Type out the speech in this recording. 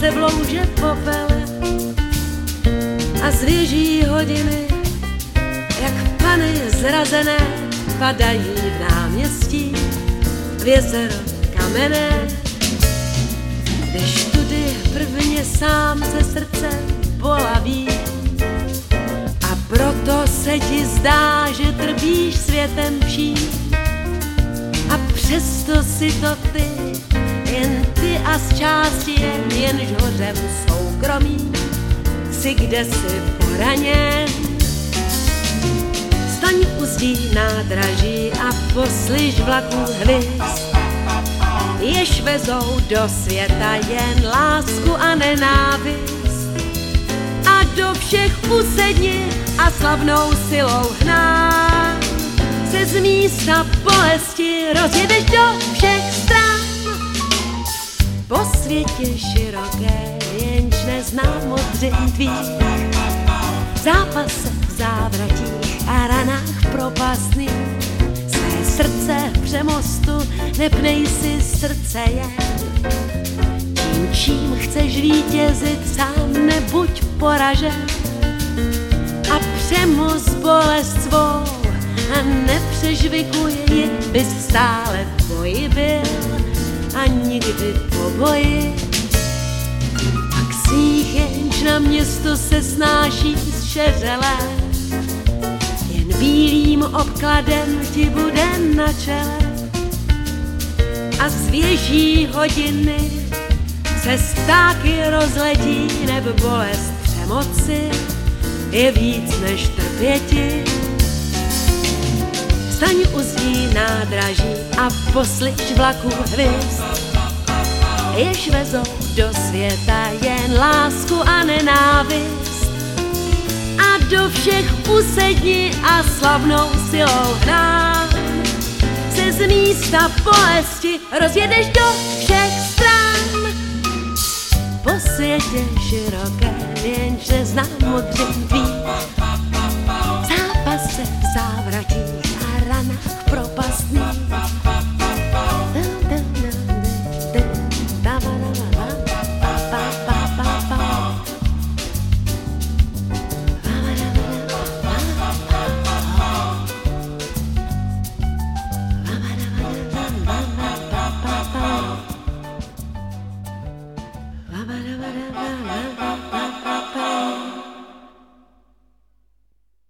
se blouže popele a zvěží hodiny, jak pany zrazené padají v náměstí, v jezero kamenné. Jdeš tudy prvně sám ze srdce bolavý a proto se ti zdá, že trpíš světem vším. A přesto si to ty, jen ty a z části jenž hoře v soukromí, si kde si poraněn. Staň u zdí nádraží a poslyš vlaků hvězd, jež vezou do světa jen lásku a nenávist. A do všech usedni a slavnou silou hnán se z místa bolesti rozjedeš do všech stran. Po světě široké, jenž neznám modřin tvých, zápase v závratích a ranách propastných, své srdce přemostu, nepnej si srdce jen. Tím, čím chceš vítězit, sám nebuď poražen a přemost bolest svou a nepřežvikuj ji, bys stále v boji byl a nikdy po boji. Pak sníh jenž na město se snáší zšeřelé, jen bílým obkladem ti bude na čele. A svěží hodiny se stáky rozletí, neb bolest přemoci je víc než trpěti. Staň u zdí nádraží a poslyš vlaků hvězd, jež vezou do světa jen lásku a nenávist. A do všech usedni a slavnou silou hrán se z místa bolesti rozjedeš do všech stran. Po světě široké, jenž neznám modřin tvých, zápase v závratích a ranách propastných. Ba ba da ba da ba.